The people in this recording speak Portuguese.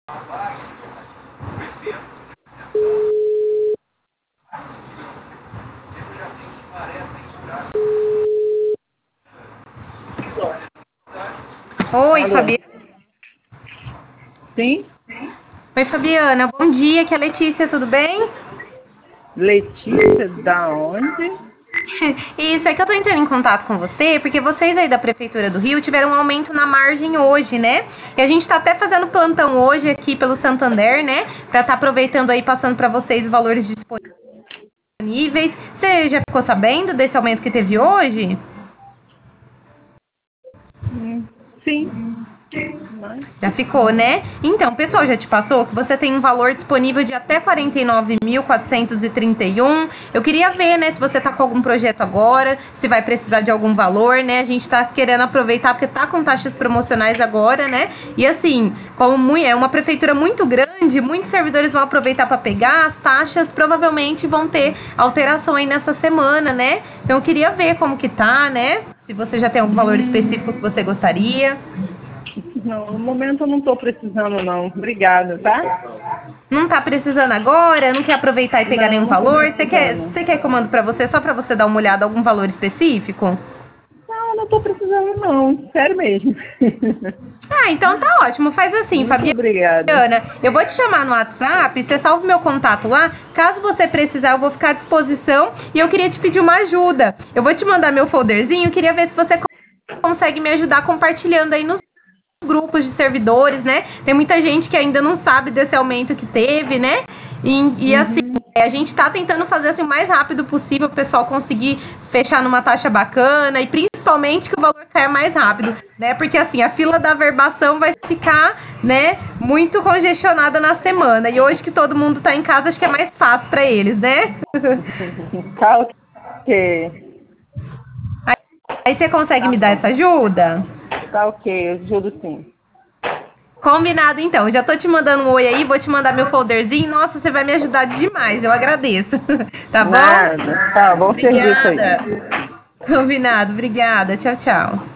Oi, Alô? Fabiana. Sim? Oi, Fabiana. Bom dia, aqui é a Letícia, tudo bem? Letícia, da onde? Isso, é que eu tô entrando em contato com você, porque vocês aí da Prefeitura do Rio tiveram um aumento na margem hoje, né? E a gente tá até fazendo plantão hoje aqui pelo Santander, né? Pra tá aproveitando aí, passando pra vocês os valores disponíveis. Você já ficou sabendo desse aumento que teve hoje? Sim. Mas, Já ficou, né? Então, o pessoal já te passou que você tem um valor disponível de até 49.431. Eu queria ver, né, se você tá com algum projeto agora, se vai precisar de algum valor, né? A gente tá querendo aproveitar porque tá com taxas promocionais agora, né? E assim, como é uma prefeitura muito grande, muitos servidores vão aproveitar para pegar as taxas, provavelmente vão ter alteração aí nessa semana, né? Então eu queria ver como que tá, né? Se você já tem algum valor específico que você gostaria. não, no momento eu não estou precisando, não. Obrigada, tá? Não tá precisando agora? Não quer aproveitar e pegar Não, nenhum não estou valor? Você precisando. quer que eu mando pra você só pra você dar uma olhada algum valor específico? Não, não estou precisando, não. Sério mesmo. Ah, então tá ótimo. Faz assim, Muito Fabiana. obrigada. Eu vou te chamar no WhatsApp, você salva o meu contato lá. Caso você precisar, eu vou ficar à disposição. E eu queria te pedir uma ajuda. Eu vou te mandar meu folderzinho, queria ver se você consegue me ajudar compartilhando aí nos grupos de servidores, né? Tem muita gente que ainda não sabe desse aumento que teve, né? E assim, a gente tá tentando fazer assim o mais rápido possível o pessoal conseguir fechar numa taxa bacana e principalmente que o valor caia mais rápido, né? Porque assim, a fila da averbação vai ficar, né, muito congestionada na semana. E hoje que todo mundo tá em casa, acho que é mais fácil para eles, né? Tá ok. Aí você consegue Tá me dar bom. essa ajuda? Tá ok, eu juro sim. Combinado, então. Já tô te mandando um oi aí, vou te mandar meu folderzinho. Nossa, você vai me ajudar demais, eu agradeço. Tá bom? Nada. Tá, bom serviço aí. Obrigada. Combinado, obrigada. Tchau, tchau.